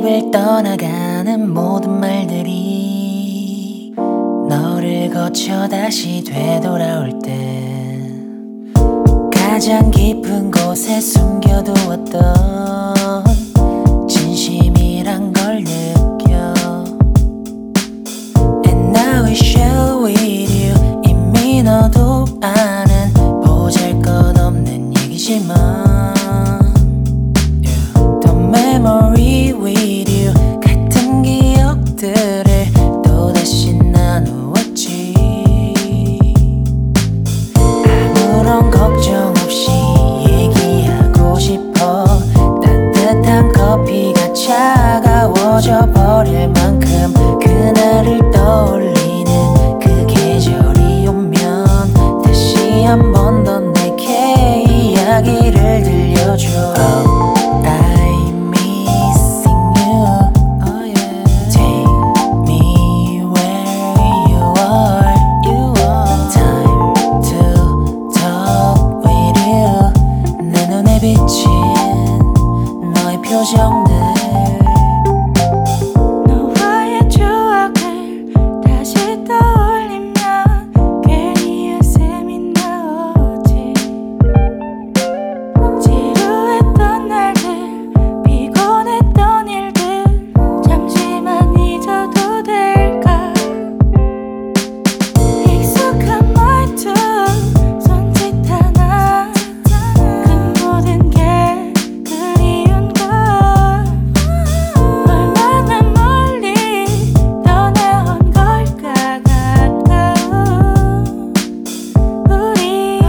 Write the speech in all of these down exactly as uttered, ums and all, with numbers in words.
입을 떠나가는 모든 말들이 너를 거쳐 다시 되돌아올 때 가장 깊은 곳에 숨겨두었던 진심이란 걸 느껴. And now I share with you. 이미 너도 아는 보잘것없는 얘기지만 yeah. The memory with you. 같은 기억들을 또다시 나누었지. 아무런 걱정 없이 얘기하고 싶어. 따뜻한 커피가 차가워져 버릴 만큼 그날을 떠올리는 그 계절이 오면 다시 한 번 더 내게 이야기를 들려줘. Oh, I'm missing you. Oh, yeah. Take me where you are. You are. Time to talk with you. 내 눈에 비친 너의 표정들. 너와의 추억을 다시 떠올리면 괜히 웃음이 나오지. 지루했던 날들, 피곤했던 일들 잠시만 잊어도 될까. 익숙한 말투, 손짓 하나, 그 모든 게 그리운 걸. 얼마나 멀리 떠나온 걸까. 가까운 우리.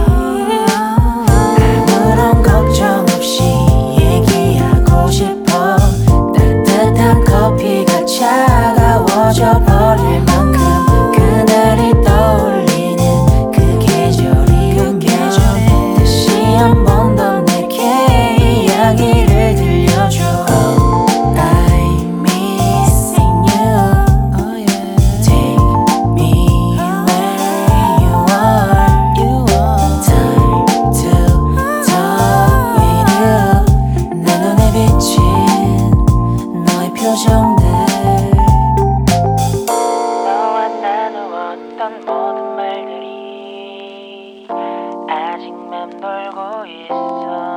아무런 걱정 없이 얘기하고 싶어. 따뜻한 커피가 차가워져 버릴 만큼 그날이 떠올리는 그 계절이 오면 다시 한 번 더 내게 이야기를 들려줘. Oh, I'm missing you. Oh, yeah. Take me where you are. You are. Time to talk with you. 내 눈에 비친 너의 표정들. 너와 나누었던 모든 말들이 아직 맴돌고 있어.